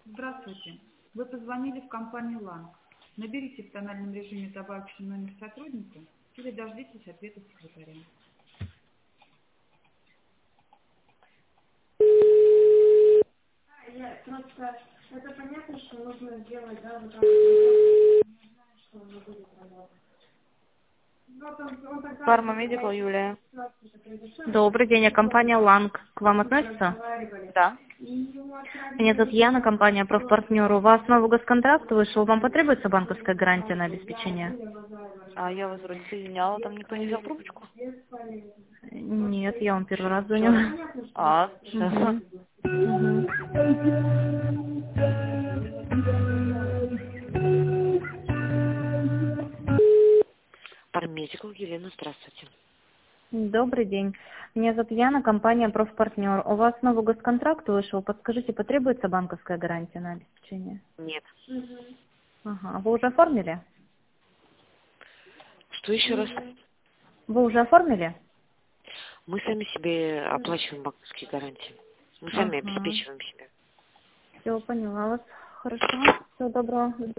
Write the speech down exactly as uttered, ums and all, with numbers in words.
Здравствуйте. Вы позвонили в компанию «Ланг». Наберите в тональном режиме добавочный номер сотрудника или дождитесь ответа секретаря. Я просто, это понятно, что нужно сделать, да, вот так вот, не знаю, что он не будет работать. Вот он, он тогда Фарма Медикал, Юлия. ситуация произошла, Добрый день, я компания Ланг. К вам мы относится? разговаривали, Да. и ему отправили Меня зовут Яна, электронную компания почту, «Профпартнер». У вас новый госконтракт вышел. Вам потребуется банковская гарантия на обеспечение? Юлия Мазаева А я вас вроде соединяла, там никто не взял трубочку? бесполезно. Нет, я вам первый раз Ну, звоню. понятно, что А, это сейчас. проблема. Мгм. Парамедикал, Елена, здравствуйте. Добрый день. Меня зовут Яна, компания «Профпартнер». У вас новый госконтракт вышел. Подскажите, потребуется банковская гарантия на обеспечение? Нет. Мгм. Ага. Вы уже оформили? Что еще раз? Мгм. Вы уже оформили? Мы сами себе оплачиваем банковские гарантии. Мы сами Ага. обеспечиваем себя. Все, поняла вас. Хорошо. Всего доброго.